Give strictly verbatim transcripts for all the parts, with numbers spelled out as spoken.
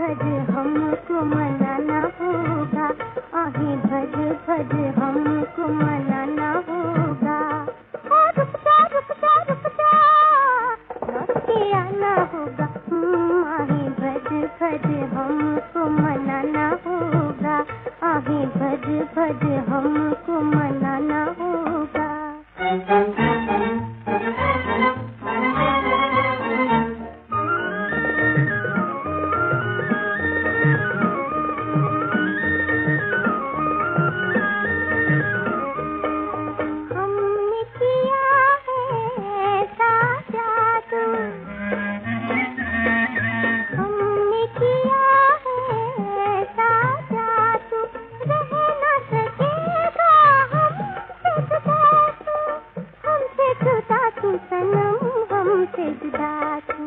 भज हमको मनाना होगा, आहें भज भज हमको मनाना होगा। ओ रुक जा रुक जा रुक जा, लौट के आना होगा। आहें भज भज हमको मनाना होगा, आहें भज भज हमको मनाना होगा। हमने किया है ऐसा जादू, हमने किया है ऐसा जादू, रह न सकेगा हमसे जुदा तू, हमसे जुदा तू सनम, हमसे जुदा तू।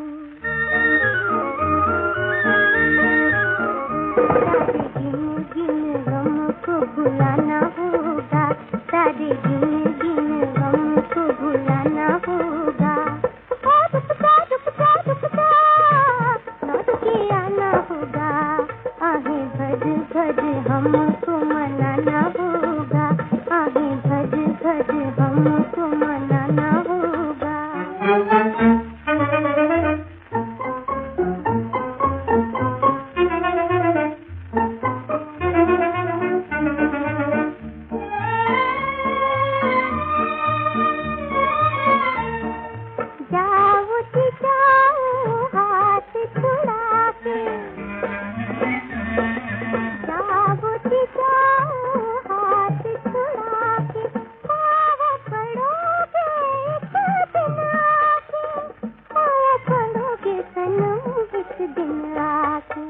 सारे गिन गिन गम को भुलाना होगा, सारे गिन गिन गम को भुलाना होगा। ओ रुक जा रुक जा रुक जा, लौट के आना होगा। आहें भज भज हमको मनाना होगा, आहें भज भज हमको मनाना होगा। जाओ जी जाओ हाथ छुड़ा के, जाओ जी जाओ हाथ छुड़ा के, पाँव पड़ोगे एक दिन आके, पाँव पड़ोगे सनम एक दिन आके।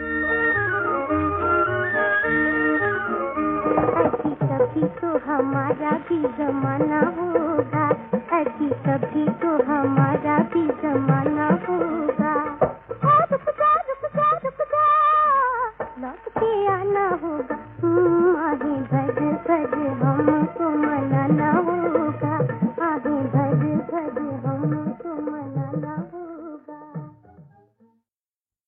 अजी कभी तो हमारा भी जमाना होगा, अजी कभी तो हमारा भी जमाना होगा। ओ रुक जा रुक जा रुक जा, लौट के आना होगा।